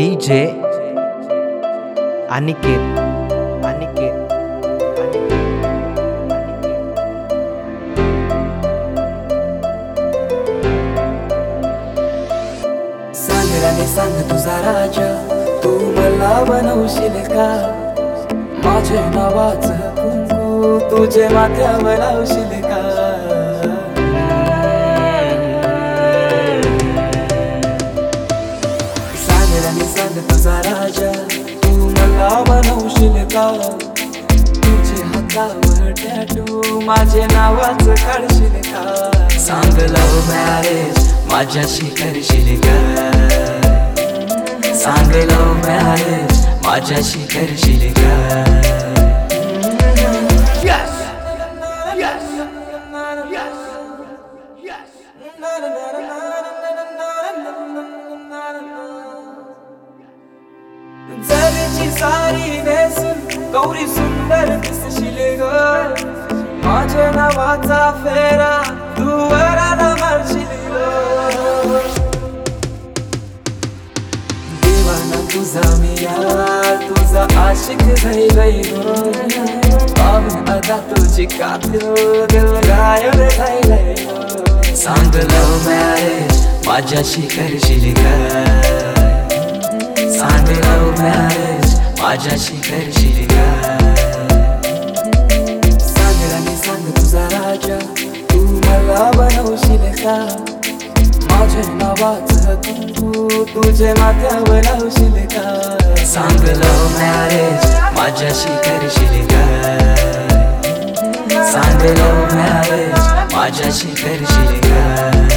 DJ Aniket Aniket सांग राणी सांग तुझा राजा, तू मला बनवशील का? माझे नावाचं कुंकू तुझे माथ्यावर लावशील का? सांग राणी सांग तुझा राजा, तू मला बनवशील का? तुझे हातावर टॅटू माझे नावाचं काढशील का? सांग लव्ह मॅरेज माझ्याशी करशील का? सांग लव्ह मॅरेज माझ्याशी करशील का? जरीची सारी नेसून गौरी सुंदर दिसशील ग, माझ्या नावाचा फेरा तू वराला मारशील ग. देवाना तुझा मी यार, तुझा आशिक झालोय ग. पाहून आता तुझी कात्यो दिल घायल झालंय ग. सांग लव्ह मॅरेज माझ्याशी करशील का? सांग लव्ह मॅरेज माझ्याशी करशील का? सांग राणी सांग तुझा राजा, तू मला बनवशील का? माझ्या नावाचं कुंकू तुझे माथ्यावर लावशील का? सांग लव्ह मॅरेज माझ्याशी करशील का? सांग लव्ह मॅरेज माझ्याशी करशील का?